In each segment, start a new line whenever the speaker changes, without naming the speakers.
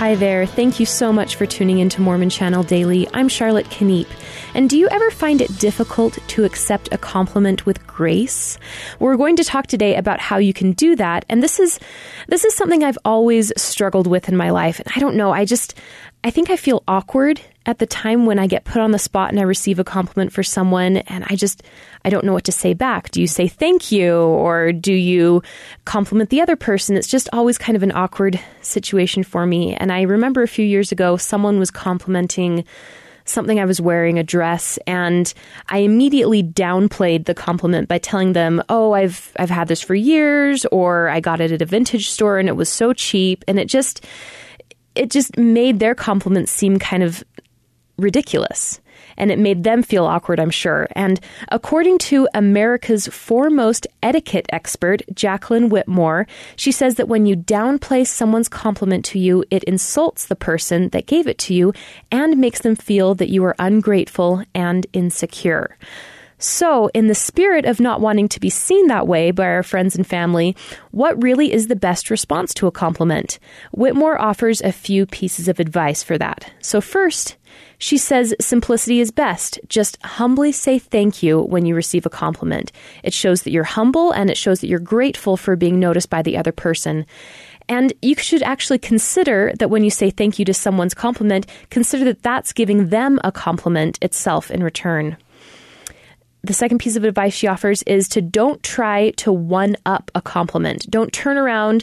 Hi there. Thank you so much for tuning into Mormon Channel Daily. I'm Charlotte Kniep. And do you ever find it difficult to accept a compliment with grace? We're going to talk today about how you can do that. And this is something I've always struggled with in my life. I don't know. I think I feel awkward at the time when I get put on the spot and I receive a compliment for someone, and I don't know what to say back. Do you say thank you, or do you compliment the other person? It's just always kind of an awkward situation for me. And I remember a few years ago, someone was complimenting something I was wearing, a dress, and I immediately downplayed the compliment by telling them, oh, I've had this for years, or I got it at a vintage store and it was so cheap. And it just made their compliments seem kind of ridiculous. And it made them feel awkward, I'm sure. And according to America's foremost etiquette expert, Jacqueline Whitmore, she says that when you downplay someone's compliment to you, it insults the person that gave it to you and makes them feel that you are ungrateful and insecure. So, in the spirit of not wanting to be seen that way by our friends and family, what really is the best response to a compliment? Whitmore offers a few pieces of advice for that. So first, she says simplicity is best. Just humbly say thank you when you receive a compliment. It shows that you're humble and it shows that you're grateful for being noticed by the other person. And you should actually consider that when you say thank you to someone's compliment, consider that that's giving them a compliment itself in return. The second piece of advice she offers is to don't try to one-up a compliment. Don't turn around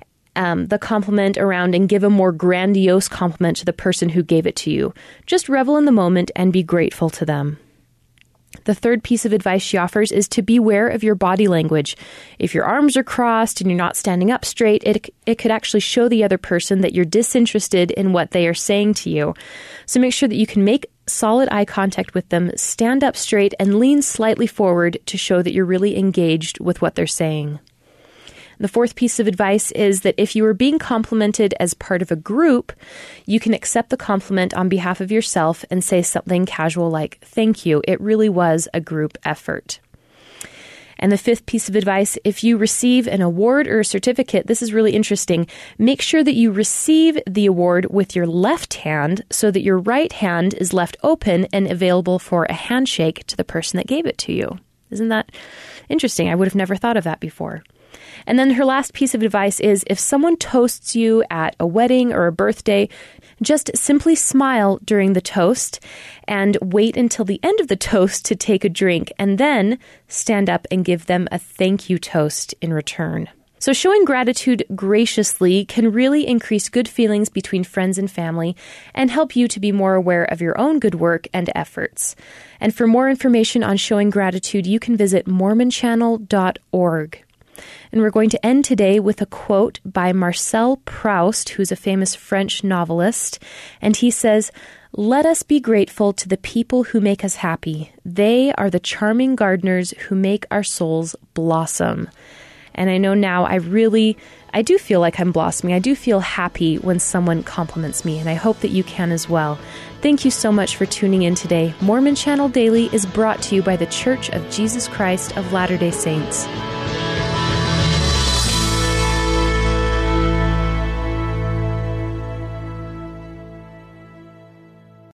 the compliment around and give a more grandiose compliment to the person who gave it to you. Just revel in the moment and be grateful to them. The third piece of advice she offers is to beware of your body language. If your arms are crossed and you're not standing up straight, it could actually show the other person that you're disinterested in what they are saying to you. So make sure that you can make solid eye contact with them, stand up straight, and lean slightly forward to show that you're really engaged with what they're saying. The fourth piece of advice is that if you are being complimented as part of a group, you can accept the compliment on behalf of yourself and say something casual like, thank you, it really was a group effort. And the fifth piece of advice, if you receive an award or a certificate, this is really interesting. Make sure that you receive the award with your left hand so that your right hand is left open and available for a handshake to the person that gave it to you. Isn't that interesting? I would have never thought of that before. And then her last piece of advice is if someone toasts you at a wedding or a birthday, just simply smile during the toast and wait until the end of the toast to take a drink, and then stand up and give them a thank you toast in return. So showing gratitude graciously can really increase good feelings between friends and family and help you to be more aware of your own good work and efforts. And for more information on showing gratitude, you can visit mormonchannel.org. And we're going to end today with a quote by Marcel Proust, who's a famous French novelist. And he says, "Let us be grateful to the people who make us happy. They are the charming gardeners who make our souls blossom." And I know now I do feel like I'm blossoming. I do feel happy when someone compliments me, and I hope that you can as well. Thank you so much for tuning in today. Mormon Channel Daily is brought to you by the Church of Jesus Christ of Latter-day Saints.